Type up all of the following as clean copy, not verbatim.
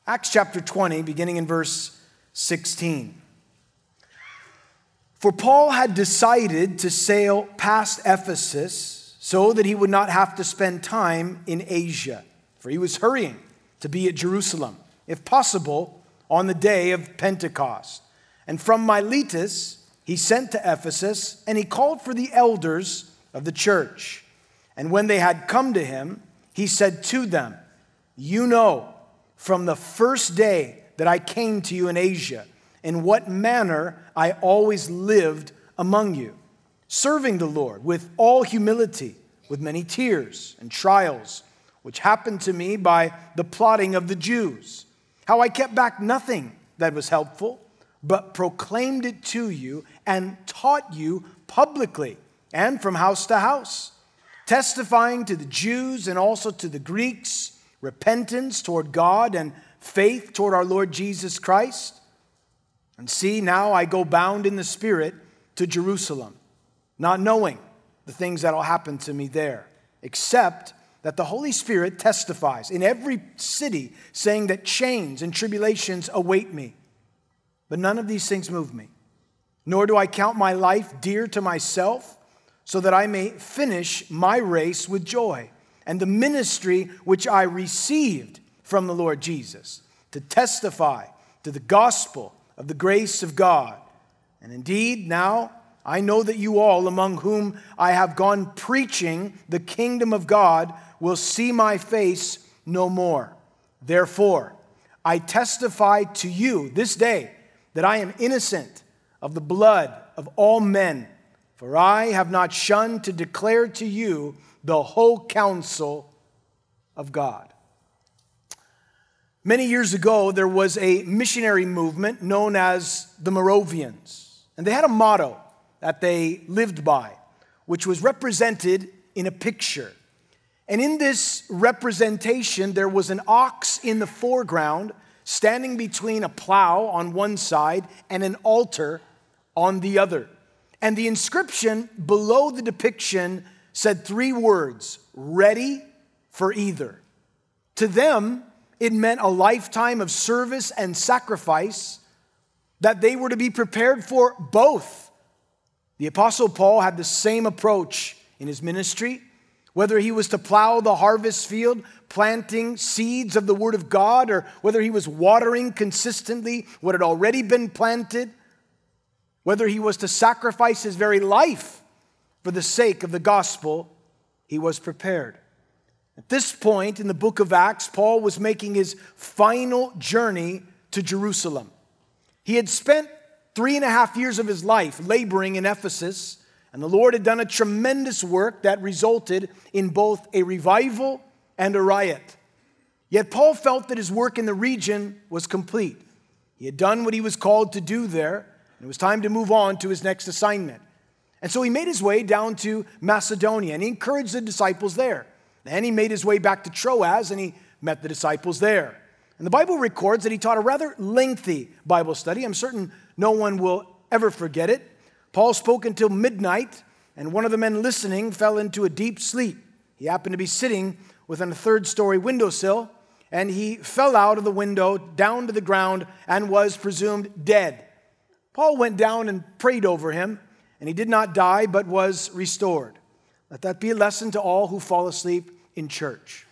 Acts chapter 20, beginning in verse 16. For Paul had decided to sail past Ephesus so that he would not have to spend time in Asia, for he was hurrying to be at Jerusalem, if possible, on the day of Pentecost. And from Miletus he sent to Ephesus, and he called for the elders of the church. And when they had come to him, he said to them, "You know from the first day that I came to you in Asia, in what manner I always lived among you, serving the Lord with all humility, with many tears and trials, which happened to me by the plotting of the Jews. How I kept back nothing that was helpful, but proclaimed it to you and taught you publicly and from house to house, testifying to the Jews and also to the Greeks, repentance toward God and faith toward our Lord Jesus Christ. And see, now I go bound in the Spirit to Jerusalem, not knowing the things that will happen to me there, except that the Holy Spirit testifies in every city, saying that chains and tribulations await me. But none of these things move me, nor do I count my life dear to myself, so that I may finish my race with joy, and the ministry which I received from the Lord Jesus, to testify to the gospel of the grace of God. And indeed, now I know that you all, among whom I have gone preaching the kingdom of God, will see my face no more. Therefore, I testify to you this day that I am innocent of the blood of all men, for I have not shunned to declare to you the whole counsel of God." Many years ago, there was a missionary movement known as the Moravians. And they had a motto that they lived by, which was represented in a picture. And in this representation, there was an ox in the foreground standing between a plow on one side and an altar on the other. And the inscription below the depiction said 3 words, "Ready for either." To them, it meant a lifetime of service and sacrifice, that they were to be prepared for both. The Apostle Paul had the same approach in his ministry, whether he was to plow the harvest field, planting seeds of the Word of God, or whether he was watering consistently what had already been planted, whether he was to sacrifice his very life for the sake of the gospel, he was prepared. At this point in the book of Acts, Paul was making his final journey to Jerusalem. He had spent 3.5 years of his life laboring in Ephesus, and the Lord had done a tremendous work that resulted in both a revival and a riot. Yet Paul felt that his work in the region was complete. He had done what he was called to do there, and it was time to move on to his next assignment. And so he made his way down to Macedonia, and he encouraged the disciples there. Then he made his way back to Troas, and he met the disciples there. And the Bible records that he taught a rather lengthy Bible study. I'm certain no one will ever forget it. Paul spoke until midnight, and one of the men listening fell into a deep sleep. He happened to be sitting within a 3rd-story windowsill, and he fell out of the window down to the ground and was presumed dead. Paul went down and prayed over him, and he did not die but was restored. Let that be a lesson to all who fall asleep in church.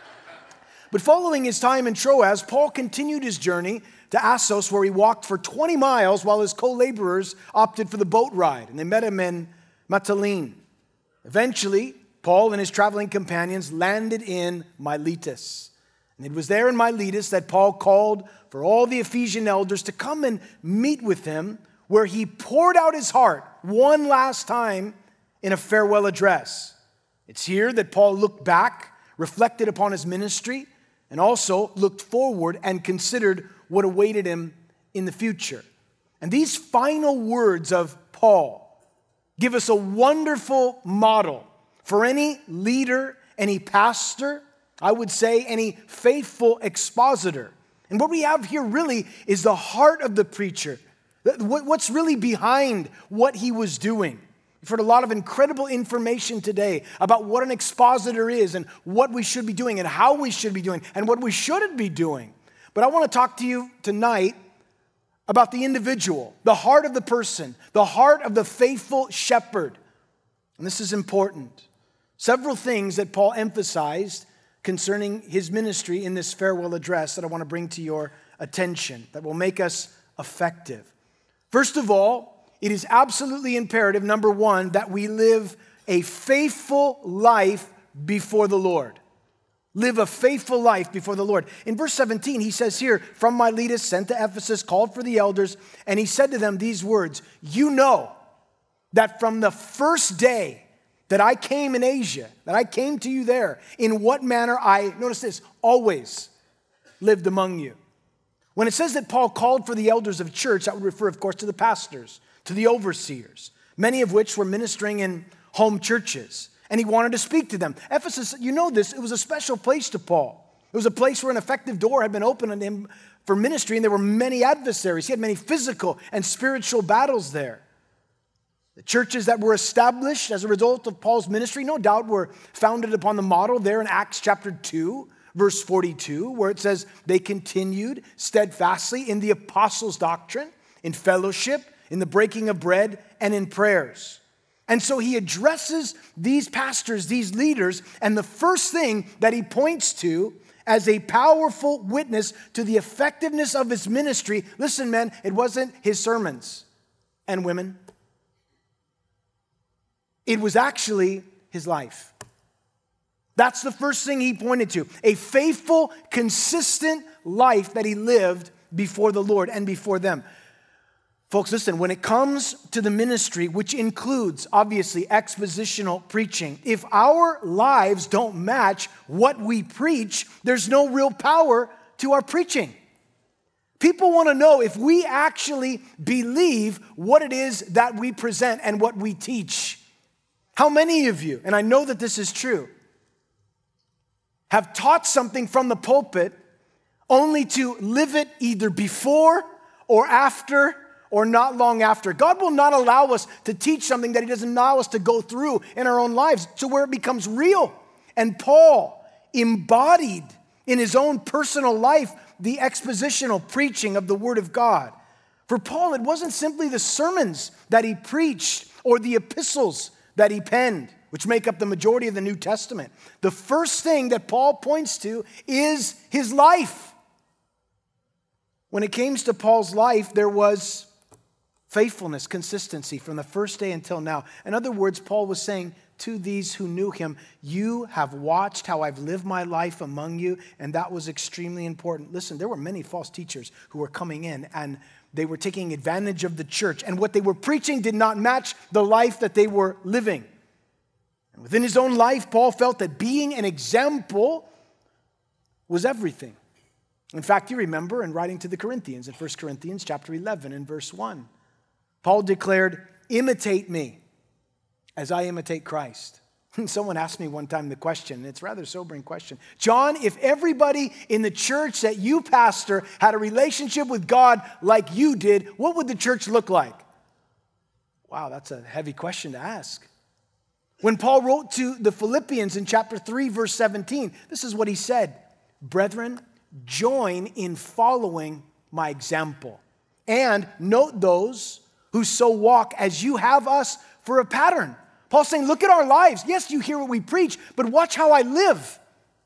But following his time in Troas, Paul continued his journey to Assos, where he walked for 20 miles while his co-laborers opted for the boat ride, and they met him in Mytilene. Eventually, Paul and his traveling companions landed in Miletus. And it was there in Miletus that Paul called for all the Ephesian elders to come and meet with him, where he poured out his heart one last time in a farewell address. It's here that Paul looked back, reflected upon his ministry, and also looked forward and considered what awaited him in the future. And these final words of Paul give us a wonderful model for any leader, any pastor, I would say any faithful expositor. And what we have here really is the heart of the preacher. What's really behind what he was doing. We've heard a lot of incredible information today about what an expositor is and what we should be doing and how we should be doing and what we shouldn't be doing. But I want to talk to you tonight about the individual, the heart of the person, the heart of the faithful shepherd. And this is important. Several things that Paul emphasized concerning his ministry in this farewell address that I want to bring to your attention that will make us effective. First of all, it is absolutely imperative, number one, that we live a faithful life before the Lord. Live a faithful life before the Lord. In verse 17, he says here, from Miletus, sent to Ephesus, called for the elders, and he said to them these words, you know that from the first day that I came in Asia, that I came to you there, in what manner I, notice this, always lived among you. When it says that Paul called for the elders of church, that would refer, of course, to the pastors, to the overseers, many of which were ministering in home churches. And he wanted to speak to them. Ephesus, you know this, it was a special place to Paul. It was a place where an effective door had been opened on him for ministry, and there were many adversaries. He had many physical and spiritual battles there. The churches that were established as a result of Paul's ministry, no doubt, were founded upon the model there in Acts chapter 2, verse 42, where it says, they continued steadfastly in the apostles' doctrine, in fellowship, in the breaking of bread, and in prayers. And so he addresses these pastors, these leaders, and the first thing that he points to as a powerful witness to the effectiveness of his ministry, listen, men, it wasn't his sermons and women. It was actually his life. That's the first thing he pointed to. A faithful, consistent life that he lived before the Lord and before them. Folks, listen, when it comes to the ministry, which includes, obviously, expositional preaching, if our lives don't match what we preach, there's no real power to our preaching. People want to know if we actually believe what it is that we present and what we teach. How many of you, and I know that this is true, have taught something from the pulpit only to live it either before or after or not long after? God will not allow us to teach something that he doesn't allow us to go through in our own lives to where it becomes real. And Paul embodied in his own personal life the expositional preaching of the Word of God. For Paul, it wasn't simply the sermons that he preached or the epistles that he penned, which make up the majority of the New Testament. The first thing that Paul points to is his life. When it came to Paul's life, there was faithfulness, consistency from the first day until now. In other words, Paul was saying to these who knew him, you have watched how I've lived my life among you, and that was extremely important. Listen, there were many false teachers who were coming in, and they were taking advantage of the church, and what they were preaching did not match the life that they were living. And within his own life, Paul felt that being an example was everything. In fact, you remember in writing to the Corinthians, in 1 Corinthians chapter 11 and verse 1, Paul declared, imitate me as I imitate Christ. Someone asked me one time the question, and it's a rather sobering question. John, if everybody in the church that you pastor had a relationship with God like you did, what would the church look like? Wow, that's a heavy question to ask. When Paul wrote to the Philippians in chapter 3, verse 17, this is what he said, brethren, join in following my example, and note those who so walk as you have us for a pattern. Paul's saying, look at our lives. Yes, you hear what we preach, but watch how I live.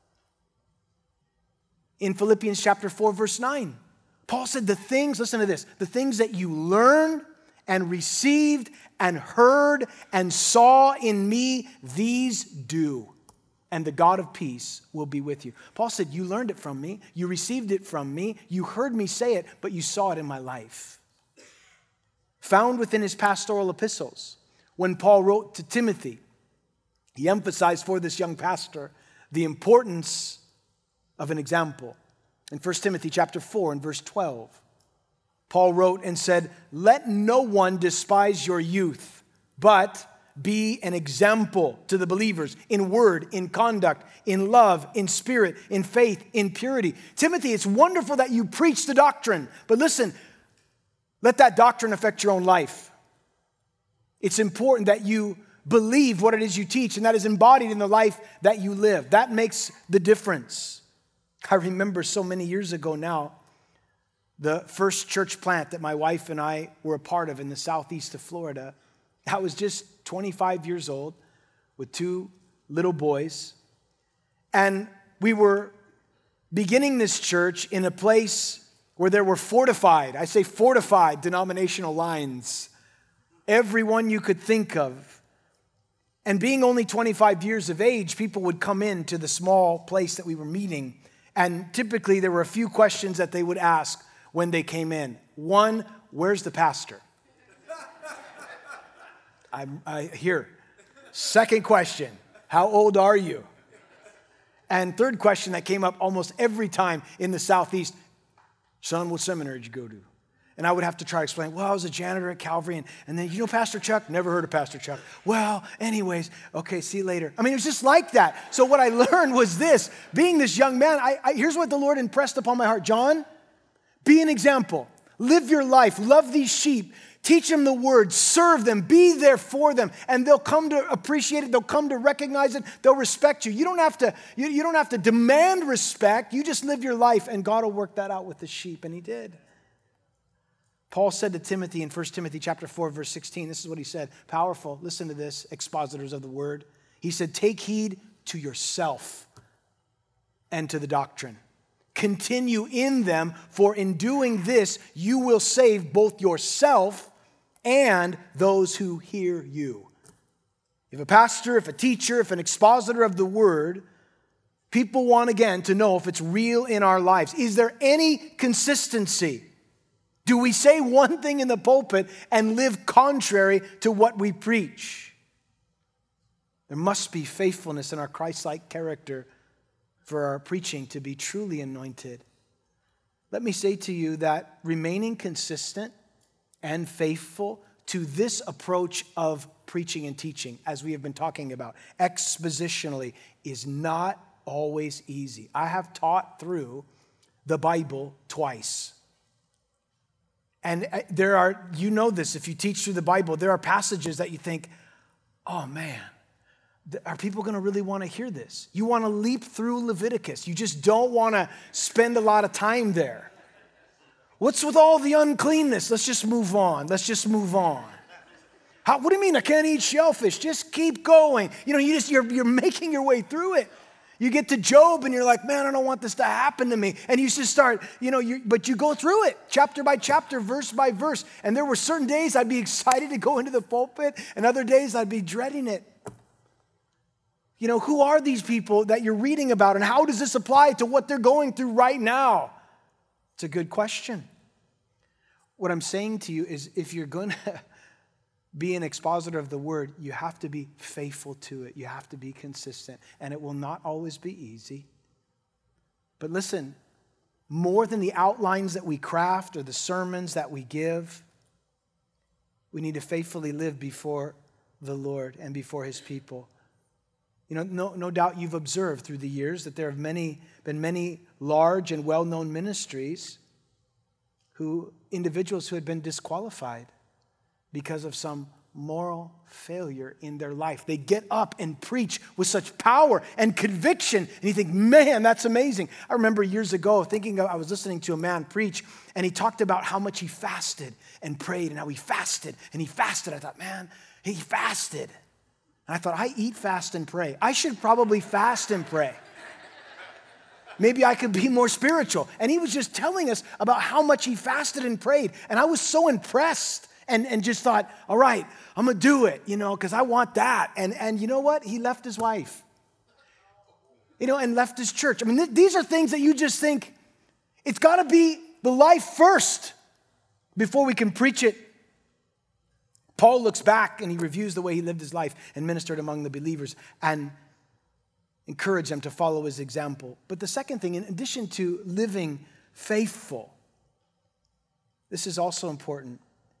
In Philippians chapter 4, verse 9, Paul said the things, listen to this, the things that you learned and received and heard and saw in me, these do, and the God of peace will be with you. Paul said, you learned it from me, you received it from me, you heard me say it, but you saw it in my life. Found within his pastoral epistles, when Paul wrote to Timothy, he emphasized for this young pastor the importance of an example. In 1 Timothy chapter 4 and verse 12, Paul wrote and said, let no one despise your youth, but be an example to the believers in word, in conduct, in love, in spirit, in faith, in purity. Timothy, it's wonderful that you preach the doctrine, but listen, let that doctrine affect your own life. It's important that you believe what it is you teach, and that is embodied in the life that you live. That makes the difference. I remember so many years ago now, the first church plant that my wife and I were a part of in the southeast of Florida. I was just 25 years old with two little boys. And we were beginning this church in a place where there were fortified denominational lines, every one you could think of. And being only 25 years of age, people would come into the small place that we were meeting. And typically there were a few questions that they would ask when they came in. One, where's the pastor? I hear. Second question, how old are you? And third question that came up almost every time in the Southeast, son, what seminary did you go to? And I would have to try to explain, well, I was a janitor at Calvary, and then, you know Pastor Chuck? Never heard of Pastor Chuck. Well, anyways, okay, see you later. I mean, it was just like that. So what I learned was this, being this young man, here's what the Lord impressed upon my heart. John, be an example. Live your life. Love these sheep. Teach them the word. Serve them. Be there for them. And they'll come to appreciate it. They'll come to recognize it. They'll respect you. You don't have to demand respect. You just live your life, and God will work that out with the sheep. And he did. Paul said to Timothy in 1 Timothy chapter 4, verse 16, this is what he said. Powerful. Listen to this, expositors of the word. He said, take heed to yourself and to the doctrine. Continue in them, for in doing this, you will save both yourself and those who hear you. If a pastor, if a teacher, if an expositor of the word, people want again to know if it's real in our lives. Is there any consistency? Do we say one thing in the pulpit and live contrary to what we preach? There must be faithfulness in our Christ-like character for our preaching to be truly anointed. Let me say to you that remaining consistent and faithful to this approach of preaching and teaching, as we have been talking about, expositionally, is not always easy. I have taught through the Bible twice. And there are, you know this, if you teach through the Bible, there are passages that you think, oh man, are people going to really want to hear this? You want to leap through Leviticus. You just don't want to spend a lot of time there. What's with all the uncleanness? Let's just move on. What do you mean I can't eat shellfish? Just keep going. You know, you're making your way through it. You get to Job and you're like, man, I don't want this to happen to me. And you just start, but you go through it chapter by chapter, verse by verse. And there were certain days I'd be excited to go into the pulpit, and other days I'd be dreading it. You know, who are these people that you're reading about, and how does this apply to what they're going through right now? It's a good question. What I'm saying to you is, if you're going to be an expositor of the word, you have to be faithful to it. You have to be consistent, and it will not always be easy. But listen, more than the outlines that we craft or the sermons that we give, we need to faithfully live before the Lord and before his people. You know, no doubt you've observed through the years that there have been many large and well-known ministries individuals who had been disqualified because of some moral failure in their life. They get up and preach with such power and conviction, and you think, man, that's amazing. I remember years ago I was listening to a man preach, and he talked about how much he fasted and prayed, and how he fasted and he fasted. I thought, man, he fasted. And I thought, I eat, fast, and pray. I should probably fast and pray. Maybe I could be more spiritual. And he was just telling us about how much he fasted and prayed. And I was so impressed and just thought, all right, I'm going to do it, because I want that. And you know what? He left his wife, and left his church. I mean, these are things that you just think, it's got to be the life first before we can preach it. Paul looks back and he reviews the way he lived his life and ministered among the believers and encouraged them to follow his example. But the second thing, in addition to living faithful, this is also important.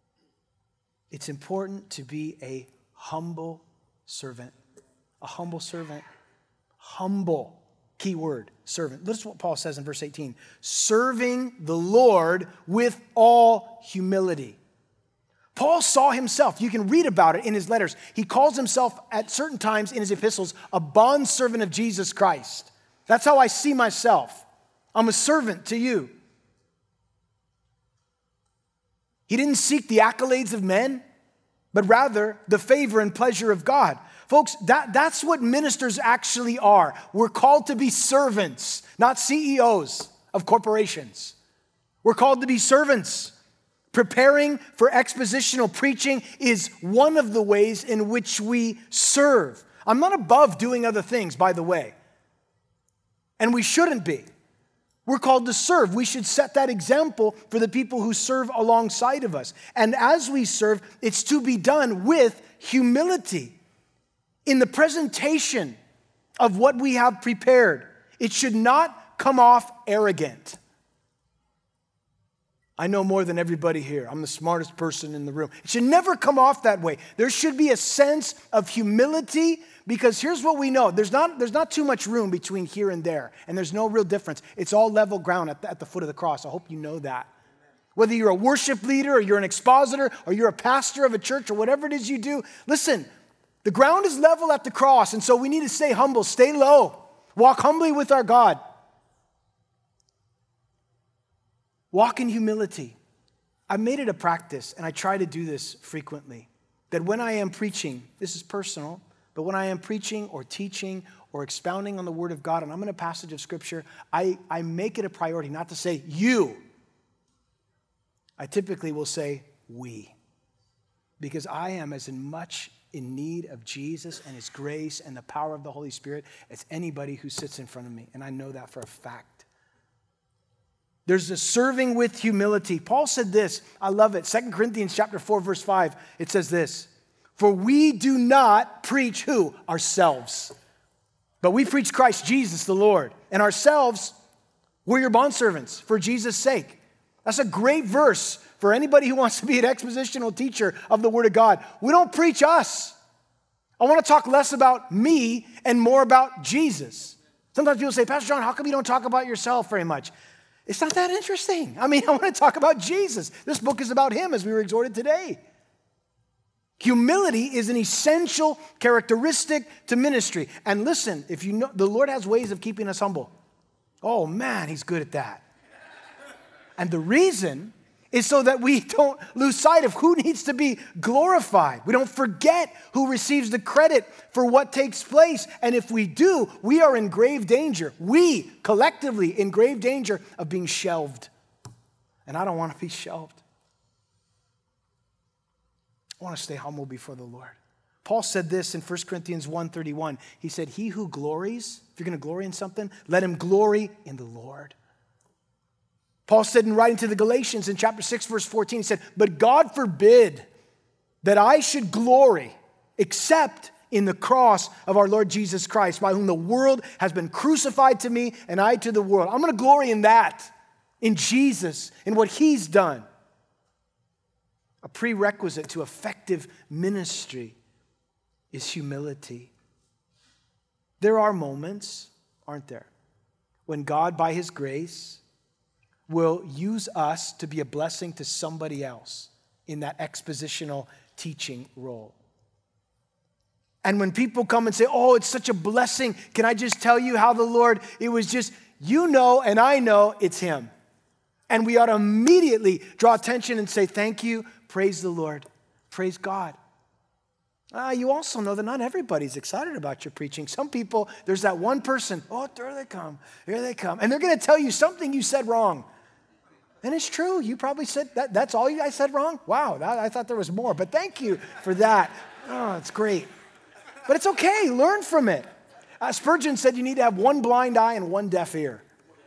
It's important to be a humble servant. A humble servant. Humble. Key word, servant. Listen to what Paul says in verse 18. Serving the Lord with all humility. Paul saw himself, you can read about it in his letters. He calls himself at certain times in his epistles a bondservant of Jesus Christ. That's how I see myself. I'm a servant to you. He didn't seek the accolades of men, but rather the favor and pleasure of God. Folks, that's what ministers actually are. We're called to be servants, not CEOs of corporations. We're called to be servants. Preparing for expositional preaching is one of the ways in which we serve. I'm not above doing other things, by the way. And we shouldn't be. We're called to serve. We should set that example for the people who serve alongside of us. And as we serve, it's to be done with humility. In the presentation of what we have prepared, it should not come off arrogant. I know more than everybody here. I'm the smartest person in the room. It should never come off that way. There should be a sense of humility, because here's what we know. There's not too much room between here and there, and there's no real difference. It's all level ground at the foot of the cross. I hope you know that. Whether you're a worship leader or you're an expositor or you're a pastor of a church or whatever it is you do, listen, the ground is level at the cross, and so we need to stay humble, stay low, walk humbly with our God. Walk in humility. I've made it a practice, and I try to do this frequently, that when I am preaching, this is personal, but when I am preaching or teaching or expounding on the Word of God, and I'm in a passage of Scripture, I make it a priority not to say you. I typically will say we, because I am as much in need of Jesus and His grace and the power of the Holy Spirit as anybody who sits in front of me, and I know that for a fact. There's a serving with humility. Paul said this, I love it. 2 Corinthians chapter 4, verse 5, it says this, for we do not preach who? Ourselves. But we preach Christ Jesus the Lord. And ourselves, we're your bondservants for Jesus' sake. That's a great verse for anybody who wants to be an expositional teacher of the Word of God. We don't preach us. I want to talk less about me and more about Jesus. Sometimes people say, Pastor John, how come you don't talk about yourself very much? It's not that interesting. I want to talk about Jesus. This book is about Him, as we were exhorted today. Humility is an essential characteristic to ministry. And listen, if you know, the Lord has ways of keeping us humble. Oh man, He's good at that. And the reason is so that we don't lose sight of who needs to be glorified. We don't forget who receives the credit for what takes place. And if we do, we are in grave danger. We, collectively, in grave danger of being shelved. And I don't want to be shelved. I want to stay humble before the Lord. Paul said this in 1 Corinthians 1:31. He said, he who glories, if you're going to glory in something, let him glory in the Lord. Paul said in writing to the Galatians in chapter 6, verse 14, he said, but God forbid that I should glory except in the cross of our Lord Jesus Christ, by whom the world has been crucified to me and I to the world. I'm going to glory in that, in Jesus, in what He's done. A prerequisite to effective ministry is humility. There are moments, aren't there, when God, by His grace, will use us to be a blessing to somebody else in that expositional teaching role. And when people come and say, oh, it's such a blessing, can I just tell you how the Lord, it was just, you know and I know it's Him. And we ought to immediately draw attention and say, thank you, praise the Lord, praise God. You also know that not everybody's excited about your preaching. Some people, there's that one person, oh, there they come, here they come. And they're going to tell you something you said wrong. And it's true. You probably said that. That's all I said wrong? Wow, I thought there was more. But thank you for that. Oh, it's great. But it's okay. Learn from it. Spurgeon said you need to have one blind eye and one deaf ear.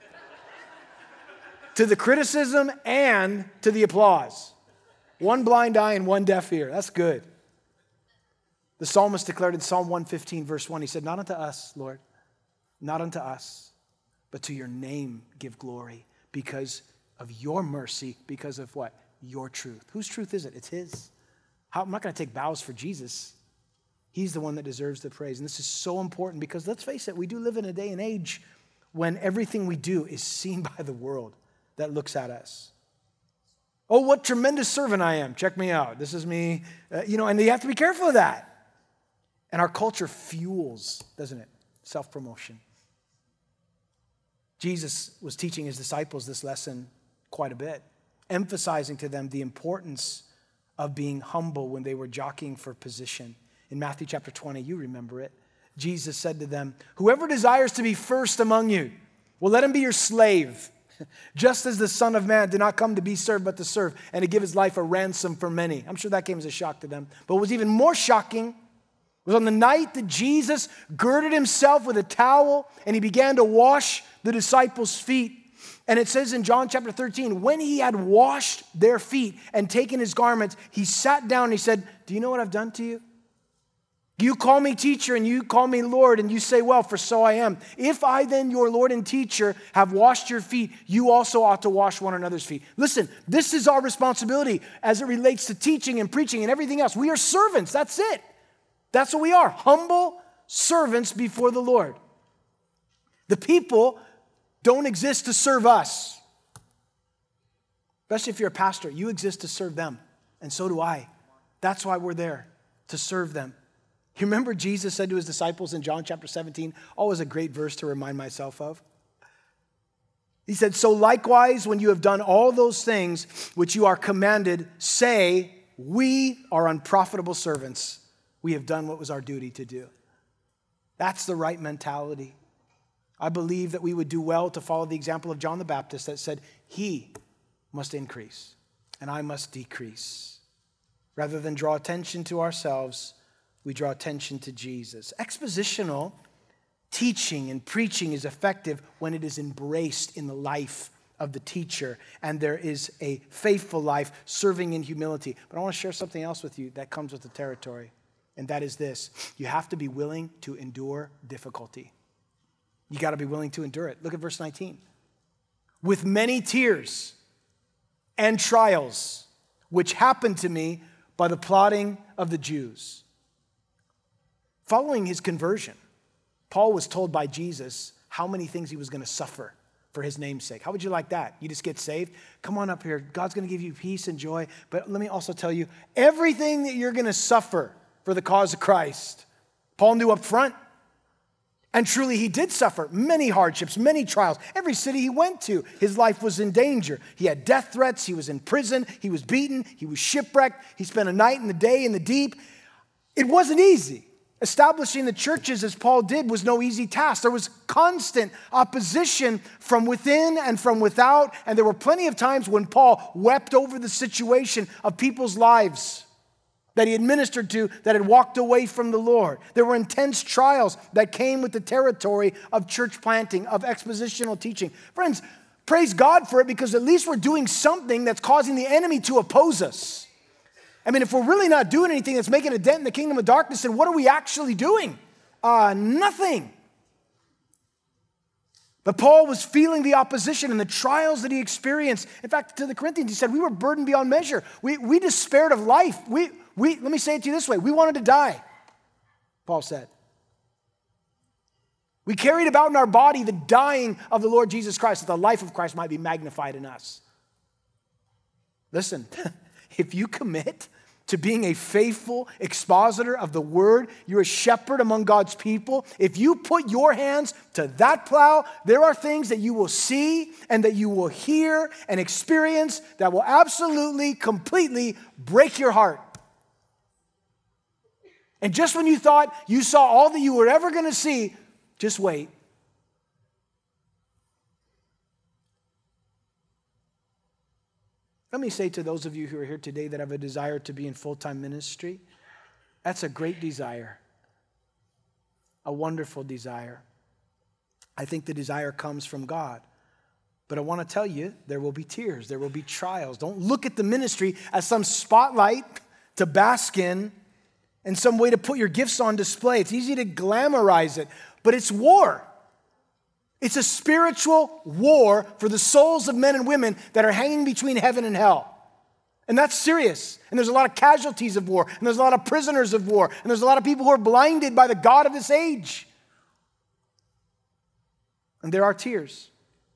To the criticism and to the applause. One blind eye and one deaf ear. That's good. The psalmist declared in Psalm 115, verse 1, he said, not unto us, Lord, not unto us, but to your name give glory, because of your mercy, because of what? Your truth. Whose truth is it? It's His. I'm not going to take bows for Jesus. He's the one that deserves the praise. And this is so important because let's face it, we do live in a day and age when everything we do is seen by the world that looks at us. Oh, what tremendous servant I am. Check me out. This is me. And you have to be careful of that. And our culture fuels, doesn't it? Self-promotion. Jesus was teaching his disciples this lesson quite a bit, emphasizing to them the importance of being humble when they were jockeying for position. In Matthew chapter 20, you remember it. Jesus said to them, "Whoever desires to be first among you, well, let him be your slave. Just as the Son of Man did not come to be served, but to serve, and to give his life a ransom for many." I'm sure that came as a shock to them. But what was even more shocking was on the night that Jesus girded himself with a towel and he began to wash the disciples' feet. And it says in John chapter 13, when he had washed their feet and taken his garments, he sat down and he said, "Do you know what I've done to you? You call me teacher and you call me Lord, and you say, well, for so I am. If I then, your Lord and teacher, have washed your feet, you also ought to wash one another's feet." Listen, this is our responsibility as it relates to teaching and preaching and everything else. We are servants. That's it. That's what we are. Humble servants before the Lord. The people don't exist to serve us. Especially if you're a pastor, you exist to serve them. And so do I. That's why we're there, to serve them. You remember Jesus said to his disciples in John chapter 17, always a great verse to remind myself of. He said, "So likewise, when you have done all those things which you are commanded, say, we are unprofitable servants. We have done what was our duty to do." That's the right mentality. I believe that we would do well to follow the example of John the Baptist that said, "He must increase and I must decrease." Rather than draw attention to ourselves, we draw attention to Jesus. Expositional teaching and preaching is effective when it is embraced in the life of the teacher and there is a faithful life serving in humility. But I want to share something else with you that comes with the territory, and that is this. You have to be willing to endure difficulty. You got to be willing to endure it. Look at verse 19. "With many tears and trials, which happened to me by the plotting of the Jews." Following his conversion, Paul was told by Jesus how many things he was going to suffer for his name's sake. How would you like that? You just get saved? Come on up here. God's going to give you peace and joy. But let me also tell you, everything that you're going to suffer for the cause of Christ, Paul knew up front. And truly, he did suffer many hardships, many trials. Every city he went to, his life was in danger. He had death threats. He was in prison. He was beaten. He was shipwrecked. He spent a night and a day in the deep. It wasn't easy. Establishing the churches as Paul did was no easy task. There was constant opposition from within and from without. And there were plenty of times when Paul wept over the situation of people's lives that he had ministered to that had walked away from the Lord. There were intense trials that came with the territory of church planting, of expositional teaching. Friends, praise God for it, because at least we're doing something that's causing the enemy to oppose us. I mean, if we're really not doing anything that's making a dent in the kingdom of darkness, then what are we actually doing? Nothing. But Paul was feeling the opposition and the trials that he experienced. In fact, to the Corinthians, he said, we were burdened beyond measure. We despaired of life. Let me say it to you this way. We wanted to die, Paul said. We carried about in our body the dying of the Lord Jesus Christ, that the life of Christ might be magnified in us. Listen, if you commit to being a faithful expositor of the word, you're a shepherd among God's people. If you put your hands to that plow, there are things that you will see and that you will hear and experience that will absolutely, completely break your heart. And just when you thought you saw all that you were ever going to see, just wait. Let me say to those of you who are here today that have a desire to be in full-time ministry, that's a great desire, a wonderful desire. I think the desire comes from God. But I want to tell you, there will be tears, there will be trials. Don't look at the ministry as some spotlight to bask in and some way to put your gifts on display. It's easy to glamorize it, but it's war. It's a spiritual war for the souls of men and women that are hanging between heaven and hell. And that's serious. And there's a lot of casualties of war. And there's a lot of prisoners of war. And there's a lot of people who are blinded by the God of this age. And there are tears.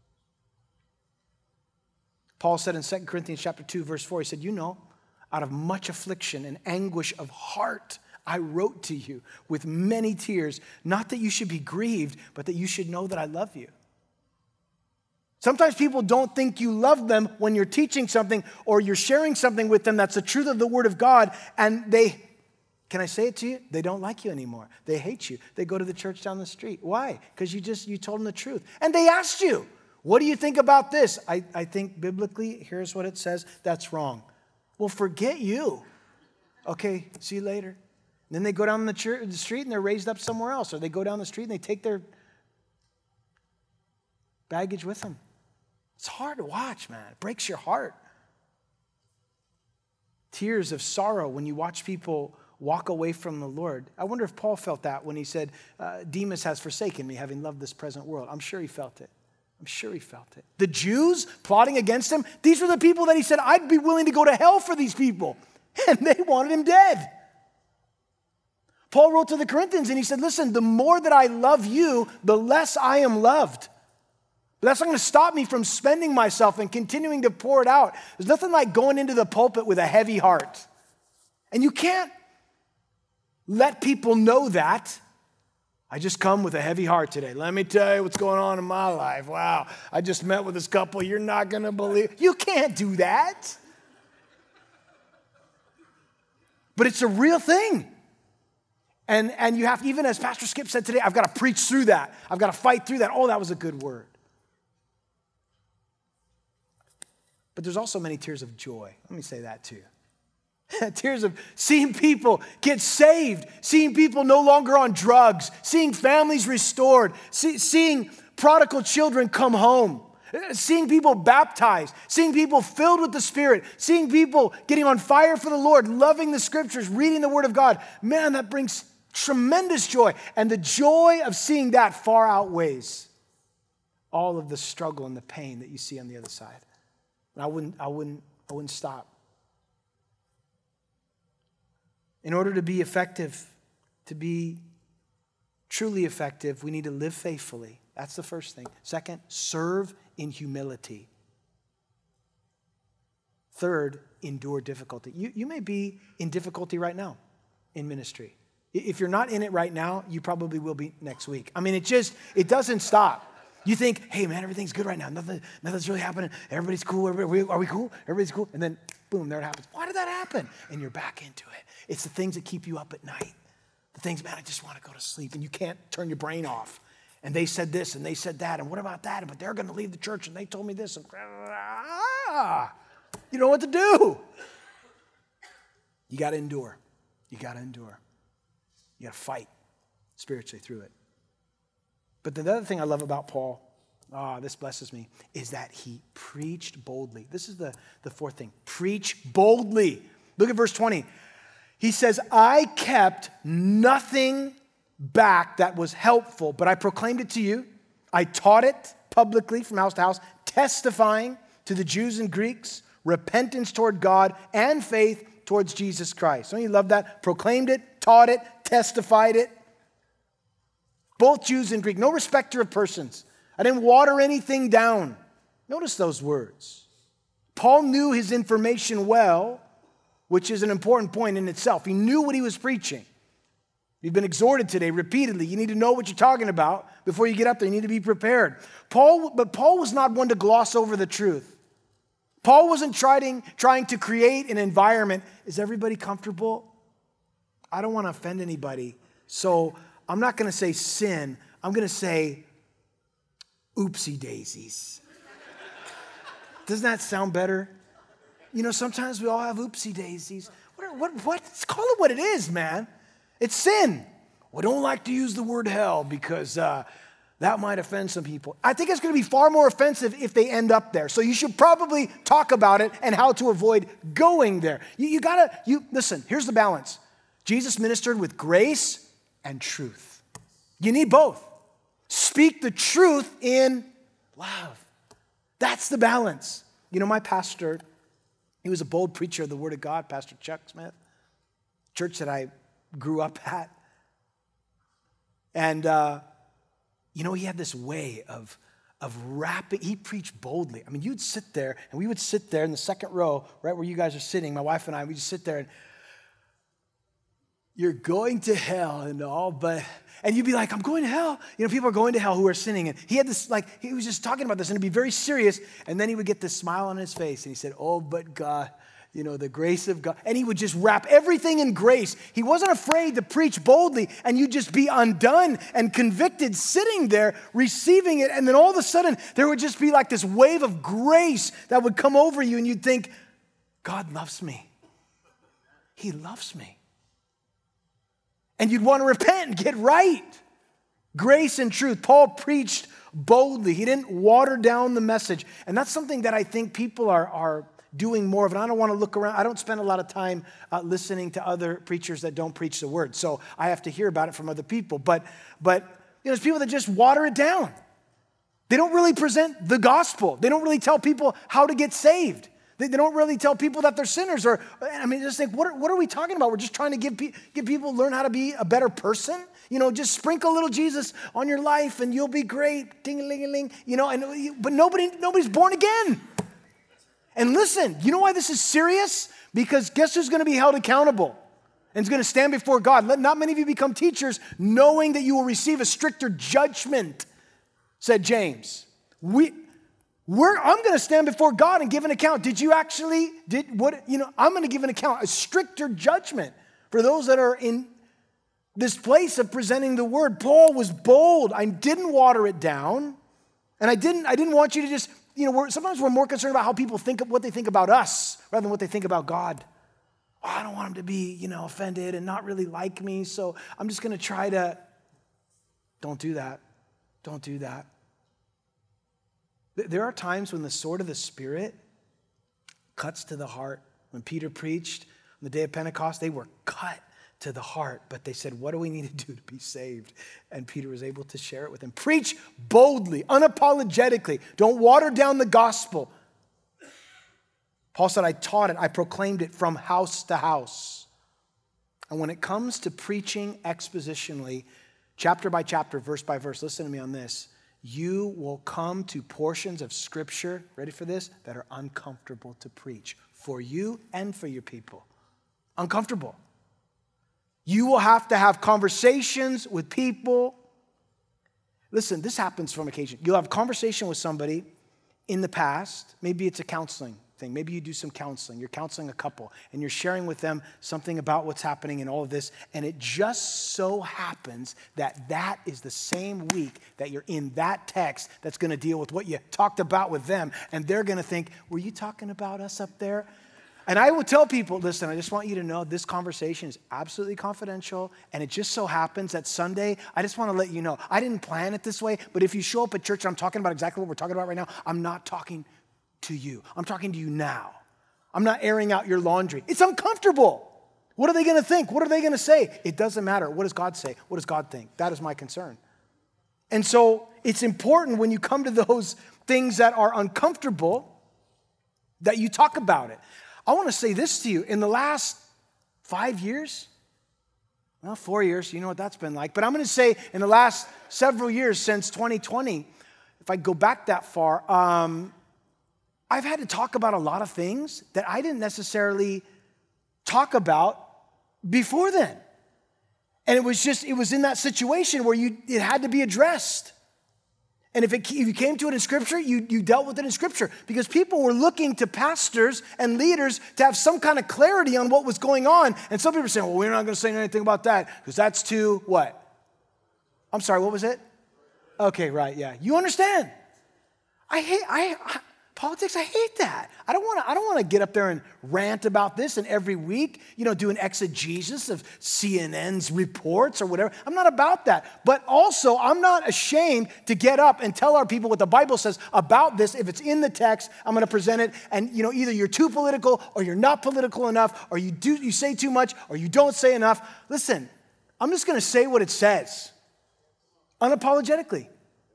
Paul said in 2 Corinthians chapter 2, verse 4, he said, you know, out of much affliction and anguish of heart, I wrote to you with many tears, not that you should be grieved, but that you should know that I love you. Sometimes people don't think you love them when you're teaching something or you're sharing something with them that's the truth of the Word of God, and can I say it to you? They don't like you anymore. They hate you. They go to the church down the street. Why? Because you told them the truth. And they asked you, what do you think about this? I think biblically, here's what it says, that's wrong. Well, forget you. Okay, see you later. And then they go down the street and they're raised up somewhere else. Or they go down the street and they take their baggage with them. It's hard to watch, man. It breaks your heart. Tears of sorrow when you watch people walk away from the Lord. I wonder if Paul felt that when he said, Demas has forsaken me, having loved this present world. I'm sure he felt it. The Jews plotting against him, these were the people that he said, I'd be willing to go to hell for these people. And they wanted him dead. Paul wrote to the Corinthians and he said, listen, the more that I love you, the less I am loved. But that's not going to stop me from spending myself and continuing to pour it out. There's nothing like going into the pulpit with a heavy heart. And you can't let people know that. I just come with a heavy heart today. Let me tell you what's going on in my life. Wow, I just met with this couple. You're not going to believe. You can't do that. But it's a real thing. And you have, even as Pastor Skip said today, I've got to preach through that. I've got to fight through that. Oh, that was a good word. But there's also many tears of joy. Let me say that too. Tears of seeing people get saved, seeing people no longer on drugs, seeing families restored, seeing prodigal children come home, seeing people baptized, seeing people filled with the Spirit, seeing people getting on fire for the Lord, loving the Scriptures, reading the Word of God. Man, that brings tremendous joy. And the joy of seeing that far outweighs all of the struggle and the pain that you see on the other side. And I wouldn't stop. In order to be effective, to be truly effective, we need to live faithfully. That's the first thing. Second, serve in humility. Third, endure difficulty. You may be in difficulty right now in ministry. If you're not in it right now, you probably will be next week. I mean, it doesn't stop. You think, hey man, everything's good right now. Nothing's really happening. Everybody's cool. Are we cool? Everybody's cool. And then boom, there it happens. Why did that happen? And you're back into it. It's the things that keep you up at night. The things, man, I just want to go to sleep. And you can't turn your brain off. And they said this and they said that. And what about that? But they're going to leave the church and they told me this. And you know what to do. You got to endure. You got to fight spiritually through it. But the other thing I love about Paul, this blesses me, is that he preached boldly. This is the fourth thing. Preach boldly. Look at verse 20. He says, I kept nothing back that was helpful, but I proclaimed it to you. I taught it publicly from house to house, testifying to the Jews and Greeks, repentance toward God and faith towards Jesus Christ. Don't you love that? Proclaimed it, taught it, testified it. Both Jews and Greek, no respecter of persons. I didn't water anything down. Notice those words. Paul knew his information well, which is an important point in itself. He knew what he was preaching. You've been exhorted today repeatedly. You need to know what you're talking about before you get up there. You need to be prepared. But Paul was not one to gloss over the truth. Paul wasn't trying to create an environment. Is everybody comfortable? I don't want to offend anybody, so I'm not going to say sin. I'm going to say oopsie daisies. Doesn't that sound better? You know, sometimes we all have oopsie daisies. What? Call it what it is, man. It's sin. We don't like to use the word hell because that might offend some people. I think it's going to be far more offensive if they end up there. So you should probably talk about it and how to avoid going there. Listen, here's the balance. Jesus ministered with grace and truth. You need both. Speak the truth in love. That's the balance. You know, my pastor, he was a bold preacher of the Word of God, Pastor Chuck Smith, church that I grew up at. And, he had this way of rapping. He preached boldly. I mean, you'd sit there, and we would sit there in the second row, right where you guys are sitting, my wife and I, we'd just sit there, and you're going to hell and all, but, and you'd be like, I'm going to hell. You know, people are going to hell who are sinning. And he had this, like, he was just talking about this, and it'd be very serious. And then he would get this smile on his face, and he said, oh, but God, you know, the grace of God. And he would just wrap everything in grace. He wasn't afraid to preach boldly, and you'd just be undone and convicted sitting there receiving it. And then all of a sudden, there would just be like this wave of grace that would come over you, and you'd think, God loves me. He loves me. And you'd want to repent and get right. Grace and truth. Paul preached boldly. He didn't water down the message. And that's something that I think people are doing more of. And I don't want to look around. I don't spend a lot of time listening to other preachers that don't preach the word. So I have to hear about it from other people. But you know, there's people that just water it down. They don't really present the gospel. They don't really tell people how to get saved. They don't really tell people that they're sinners. Or, I mean, just think, what are we talking about? We're just trying to give people learn how to be a better person. You know, just sprinkle a little Jesus on your life and you'll be great. Ding-a-ling-a-ling. You know, but nobody's born again. And listen, you know why this is serious? Because guess who's going to be held accountable? And is going to stand before God. Let not many of you become teachers knowing that you will receive a stricter judgment, said James. I'm going to stand before God and give an account. I'm going to give an account, a stricter judgment for those that are in this place of presenting the word. Paul was bold. I didn't water it down. And I didn't want you to just, you know, sometimes we're more concerned about how people think of what they think about us rather than what they think about God. Oh, I don't want them to be, you know, offended and not really like me. So I'm just going to try to, don't do that. Don't do that. There are times when the sword of the Spirit cuts to the heart. When Peter preached on the day of Pentecost, they were cut to the heart. But they said, what do we need to do to be saved? And Peter was able to share it with them. Preach boldly, unapologetically. Don't water down the gospel. Paul said, I taught it, I proclaimed it from house to house. And when it comes to preaching expositionally, chapter by chapter, verse by verse, listen to me on this. You will come to portions of Scripture, ready for this, that are uncomfortable to preach for you and for your people. Uncomfortable. You will have to have conversations with people. Listen, this happens from occasion. You'll have a conversation with somebody in the past. Maybe it's a counseling thing. Maybe you do some counseling. You're counseling a couple and you're sharing with them something about what's happening in all of this. And it just so happens that that is the same week that you're in that text that's going to deal with what you talked about with them. And they're going to think, were you talking about us up there? And I will tell people, listen, I just want you to know this conversation is absolutely confidential. And it just so happens that Sunday, I just want to let you know, I didn't plan it this way. But if you show up at church and I'm talking about exactly what we're talking about right now, I'm not talking to you. I'm talking to you now. I'm not airing out your laundry. It's uncomfortable. What are they going to think? What are they going to say? It doesn't matter. What does God say? What does God think? That is my concern. And so it's important when you come to those things that are uncomfortable that you talk about it. I want to say this to you. In the last 5 years, well, 4 years, you know what that's been like. But I'm going to say in the last several years since 2020, if I go back that far, I've had to talk about a lot of things that I didn't necessarily talk about before then. And it was in that situation where it had to be addressed. And if you came to it in Scripture, you dealt with it in Scripture. Because people were looking to pastors and leaders to have some kind of clarity on what was going on. And some people were saying, well, we're not going to say anything about that because that's too what? I'm sorry, what was it? Okay, right, yeah. You understand. Politics, I hate that. I don't want to get up there and rant about this and every week, do an exegesis of CNN's reports or whatever. I'm not about that. But also, I'm not ashamed to get up and tell our people what the Bible says about this. If it's in the text, I'm going to present it. And, either you're too political or you're not political enough, or you say too much or you don't say enough. Listen, I'm just going to say what it says unapologetically.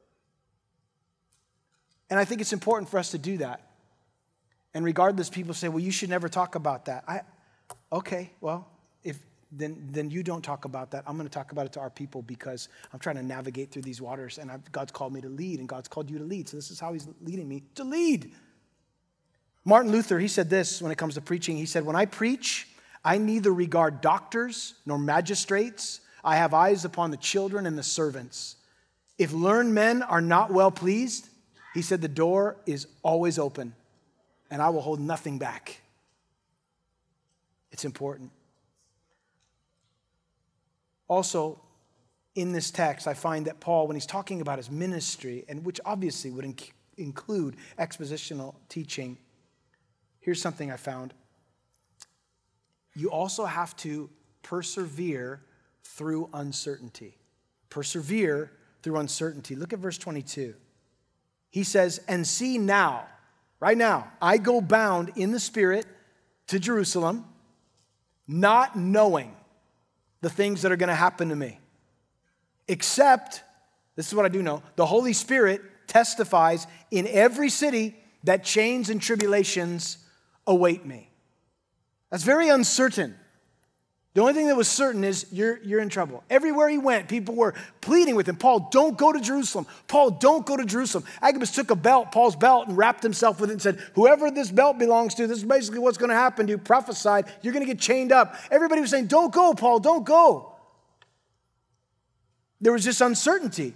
And I think it's important for us to do that. And regardless, people say, well, you should never talk about that. Okay, well, then you don't talk about that. I'm going to talk about it to our people because I'm trying to navigate through these waters and God's called me to lead and God's called you to lead. So this is how he's leading me to lead. Martin Luther, he said this when it comes to preaching. He said, when I preach, I neither regard doctors nor magistrates. I have eyes upon the children and the servants. If learned men are not well pleased, he said, the door is always open, and I will hold nothing back. It's important. Also, in this text, I find that Paul, when he's talking about his ministry, and which obviously would include expositional teaching, here's something I found. You also have to persevere through uncertainty. Persevere through uncertainty. Look at verse 22. He says, and see now, right now, I go bound in the Spirit to Jerusalem, not knowing the things that are going to happen to me. Except, this is what I do know, the Holy Spirit testifies in every city that chains and tribulations await me. That's very uncertain. The only thing that was certain is you're in trouble. Everywhere he went, people were pleading with him. Paul, don't go to Jerusalem. Paul, don't go to Jerusalem. Agabus took a belt, Paul's belt, and wrapped himself with it and said, whoever this belt belongs to, this is basically what's going to happen to you. Prophesied, you're going to get chained up. Everybody was saying, don't go, Paul, don't go. There was just uncertainty.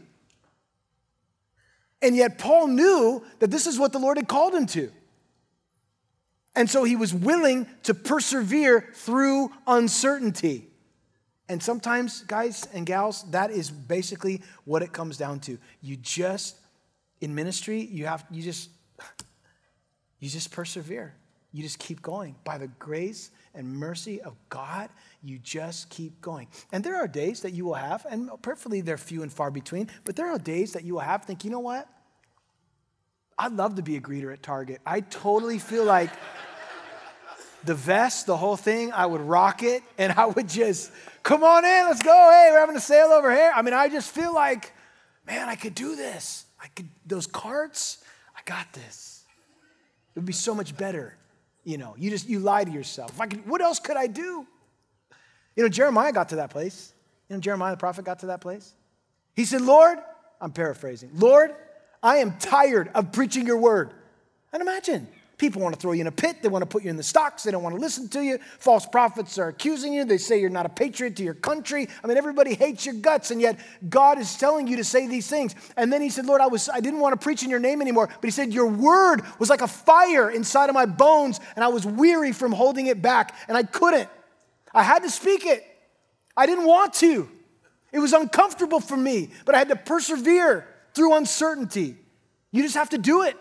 And yet Paul knew that this is what the Lord had called him to. And so he was willing to persevere through uncertainty. And sometimes, guys and gals, that is basically what it comes down to. You just, in ministry, you just persevere. You just keep going. By the grace and mercy of God, you just keep going. And there are days that you will have, and prayerfully they're few and far between, but there are days that you will have, think, you know what? I'd love to be a greeter at Target. I totally feel like the vest, the whole thing, I would rock it, and I would just, come on in, let's go. Hey, we're having a sale over here. I mean, I just feel like, man, I could do this. Those carts, I got this. It would be so much better. You know, you lie to yourself. What else could I do? You know, Jeremiah got to that place. You know, Jeremiah the prophet got to that place. He said, Lord, I'm paraphrasing, Lord, I am tired of preaching your word. And imagine, people want to throw you in a pit. They want to put you in the stocks. They don't want to listen to you. False prophets are accusing you. They say you're not a patriot to your country. I mean, everybody hates your guts, and yet God is telling you to say these things. And then he said, Lord, I didn't want to preach in your name anymore. But he said, your word was like a fire inside of my bones, and I was weary from holding it back, and I couldn't. I had to speak it. I didn't want to. It was uncomfortable for me, but I had to persevere through uncertainty. You just have to do it.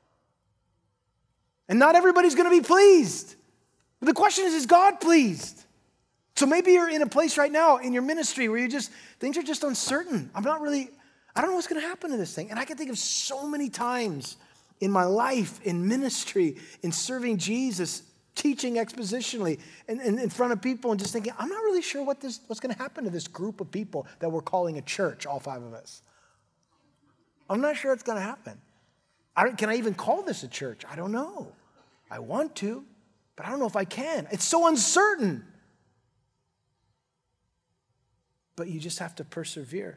And not everybody's going to be pleased. But the question is God pleased? So maybe you're in a place right now in your ministry where things are just uncertain. I don't know what's going to happen to this thing. And I can think of so many times in my life, in ministry, in serving Jesus, teaching expositionally and in front of people and just thinking, I'm not really sure what's going to happen to this group of people that we're calling a church, all five of us. I'm not sure it's going to happen. Can I even call this a church? I don't know. I want to, but I don't know if I can. It's so uncertain. But you just have to persevere.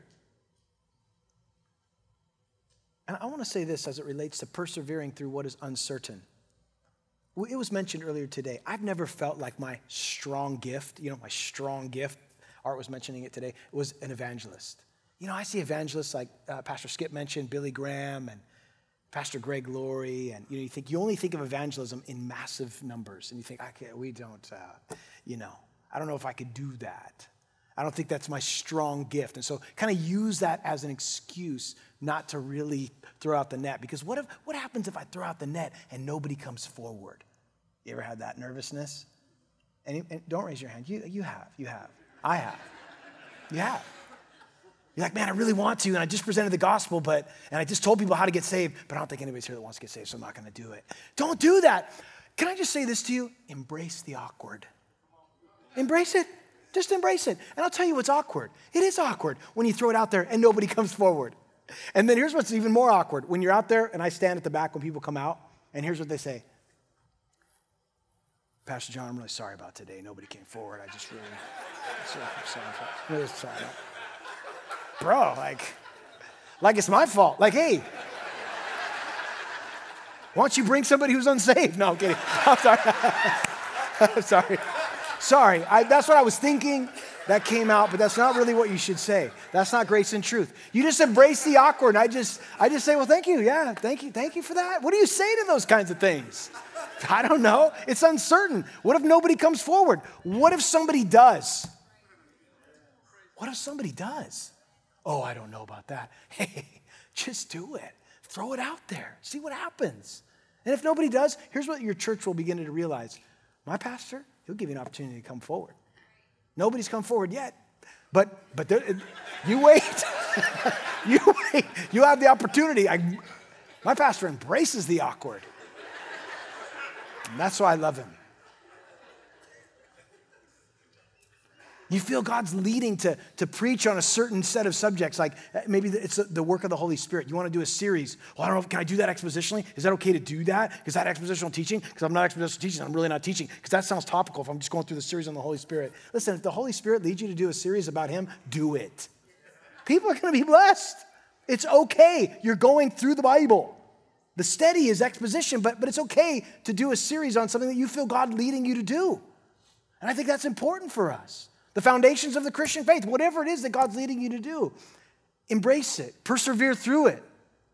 And I want to say this as it relates to persevering through what is uncertain. It was mentioned earlier today. I've never felt like my strong gift, Art was mentioning it today, was an evangelist. You know, I see evangelists like Pastor Skip mentioned, Billy Graham and Pastor Greg Laurie, and you only think of evangelism in massive numbers, and you think, we don't, I don't know if I could do that. I don't think that's my strong gift. And so kind of use that as an excuse not to really throw out the net, because what happens if I throw out the net and nobody comes forward? You ever had that nervousness? And don't raise your hand. You have. I have. You have. You're like, man, I really want to, and I just presented the gospel, and I just told people how to get saved, but I don't think anybody's here that wants to get saved, so I'm not going to do it. Don't do that. Can I just say this to you? Embrace the awkward. Embrace it. Just embrace it. And I'll tell you what's awkward. It is awkward when you throw it out there and nobody comes forward. And then here's what's even more awkward. When you're out there, and I stand at the back when people come out, and here's what they say. Pastor John, I'm really sorry about today. Nobody came forward. I just really sorry. Bro, like it's my fault. Like, hey, why don't you bring somebody who's unsaved? No, I'm kidding. I'm sorry. I'm sorry. Sorry, that's what I was thinking. That came out, but that's not really what you should say. That's not grace and truth. You just embrace the awkward. And I just say, well, thank you. Yeah, thank you for that. What do you say to those kinds of things? I don't know. It's uncertain. What if nobody comes forward? What if somebody does? What if somebody does? Oh, I don't know about that. Hey, just do it. Throw it out there. See what happens. And if nobody does, here's what your church will begin to realize. My pastor, he'll give you an opportunity to come forward. Nobody's come forward yet, but you wait. You wait. You have the opportunity. My pastor embraces the awkward. And that's why I love him. You feel God's leading to preach on a certain set of subjects, like maybe it's the work of the Holy Spirit. You want to do a series. Well, I don't know, can I do that expositionally? Is that okay to do that? Is that expositional teaching? Because I'm not expositional teaching, I'm really not teaching. Because that sounds topical if I'm just going through the series on the Holy Spirit. Listen, if the Holy Spirit leads you to do a series about him, do it. People are going to be blessed. It's okay. You're going through the Bible. The study is exposition, but it's okay to do a series on something that you feel God leading you to do. And I think that's important for us. The foundations of the Christian faith, whatever it is that God's leading you to do, embrace it, persevere through it.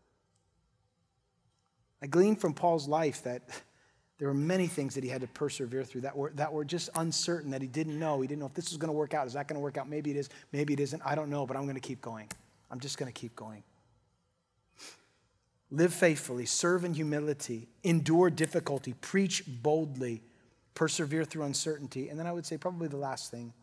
I gleaned from Paul's life that there were many things that he had to persevere through that were just uncertain, that he didn't know. He didn't know if this was going to work out. Is that going to work out? Maybe it is, maybe it isn't. I don't know, but I'm going to keep going. I'm just going to keep going. Live faithfully, serve in humility, endure difficulty, preach boldly, persevere through uncertainty. And then I would say probably the last thing,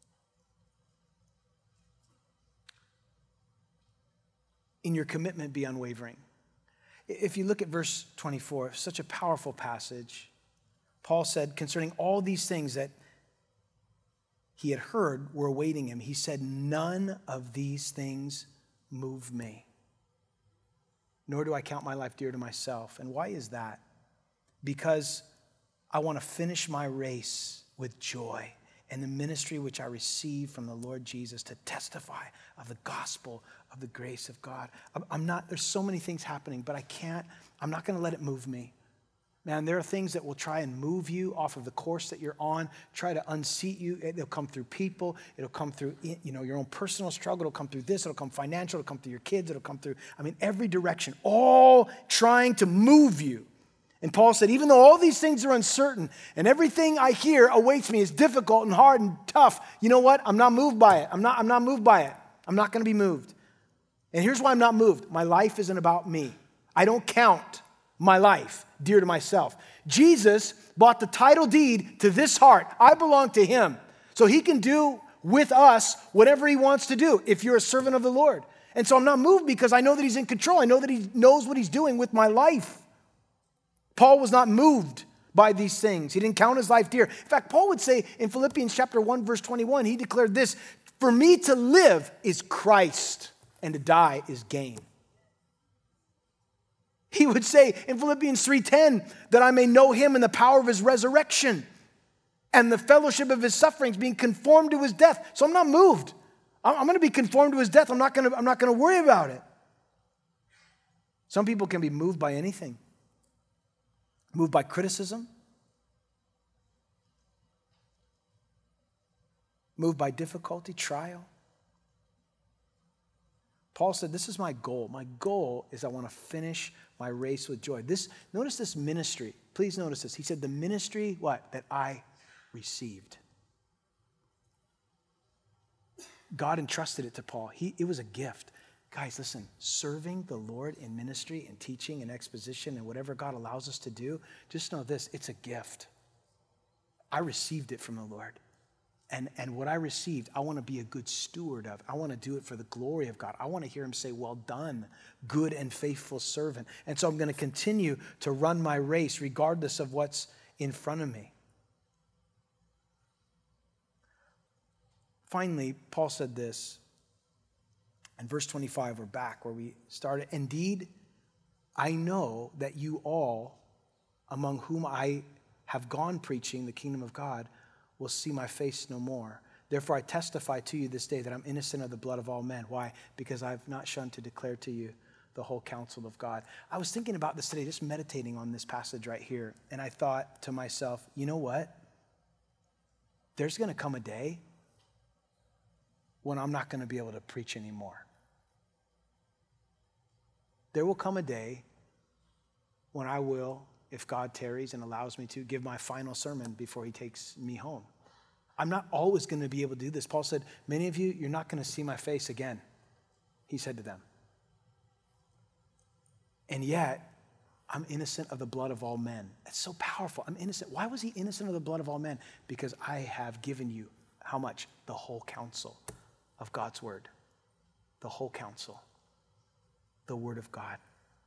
in your commitment, be unwavering. If you look at verse 24, such a powerful passage, Paul said concerning all these things that he had heard were awaiting him, he said, none of these things move me, nor do I count my life dear to myself. And why is that? Because I want to finish my race with joy and the ministry which I received from the Lord Jesus to testify of the gospel of the grace of God. There's so many things happening, but I'm not going to let it move me. Man, there are things that will try and move you off of the course that you're on, try to unseat you. It'll come through people. It'll come through, your own personal struggle. It'll come through this. It'll come financial. It'll come through your kids. It'll come through, every direction, all trying to move you. And Paul said, even though all these things are uncertain and everything I hear awaits me is difficult and hard and tough, you know what? I'm not moved by it. I'm not moved by it. I'm not going to be moved. And here's why I'm not moved. My life isn't about me. I don't count my life dear to myself. Jesus bought the title deed to this heart. I belong to him. So he can do with us whatever he wants to do if you're a servant of the Lord. And so I'm not moved because I know that he's in control. I know that he knows what he's doing with my life. Paul was not moved by these things. He didn't count his life dear. In fact, Paul would say in Philippians chapter 1, verse 21, he declared this, for me to live is Christ and to die is gain. He would say in Philippians 3:10 that I may know him in the power of his resurrection and the fellowship of his sufferings, being conformed to his death. So I'm not moved. I'm going to be conformed to his death. I'm not going to worry about it. Some people can be moved by anything. Moved by criticism, moved by difficulty, trial. Paul said, this is my goal. My goal is I want to finish my race with joy. Notice this ministry. Please notice this. He said, the ministry, what? That I received. God entrusted it to Paul. It was a gift. Guys, listen, serving the Lord in ministry and teaching and exposition and whatever God allows us to do, just know this, it's a gift. I received it from the Lord. And what I received, I want to be a good steward of. I want to do it for the glory of God. I want to hear him say, well done, good and faithful servant. And so I'm going to continue to run my race regardless of what's in front of me. Finally, Paul said this. In verse 25, we're back where we started. Indeed, I know that you all, among whom I have gone preaching the kingdom of God, will see my face no more. Therefore, I testify to you this day that I'm innocent of the blood of all men. Why? Because I have not shunned to declare to you the whole counsel of God. I was thinking about this today, just meditating on this passage right here. And I thought to myself, you know what? there's going to come a day when I'm not going to be able to preach anymore. There will come a day when I will, if God tarries and allows me to, give my final sermon before he takes me home. I'm not always going to be able to do this. Paul said, many of you, you're not going to see my face again, he said to them. And yet, I'm innocent of the blood of all men. That's so powerful. I'm innocent. Why was he innocent of the blood of all men? Because I have given you, how much? The whole counsel of God's word. The whole counsel. The word of God.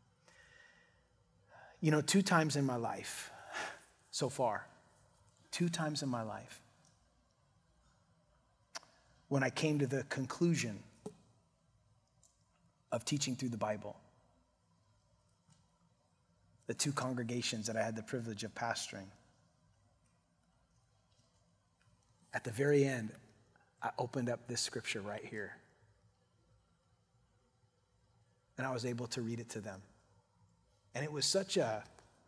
2 times in my life, so far, 2 times in my life, when I came to the conclusion of teaching through the Bible, the 2 congregations that I had the privilege of pastoring, at the very end, I opened up this scripture right here. And I was able to read it to them. And it was such a,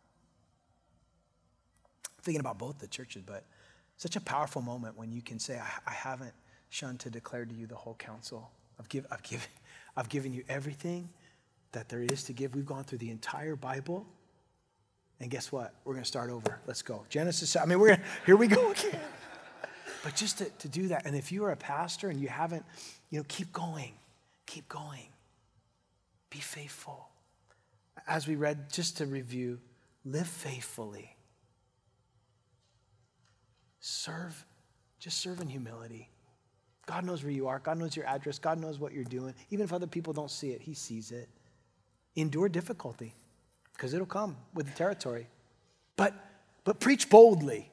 thinking about both the churches, but such a powerful moment when you can say, I haven't shunned to declare to you the whole counsel. I've given you everything that there is to give. We've gone through the entire Bible. And guess what? We're going to start over. Let's go. Genesis, here we go again. But just to do that, and if you are a pastor and you haven't, keep going. Keep going. Be faithful. As we read, just to review, live faithfully. Serve in humility. God knows where you are. God knows your address. God knows what you're doing. Even if other people don't see it, he sees it. Endure difficulty, because it'll come with the territory. But preach boldly.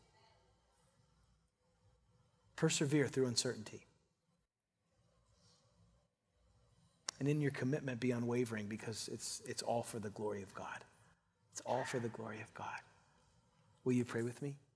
Persevere through uncertainty. And in your commitment, be unwavering, because it's all for the glory of God. It's all for the glory of God. Will you pray with me?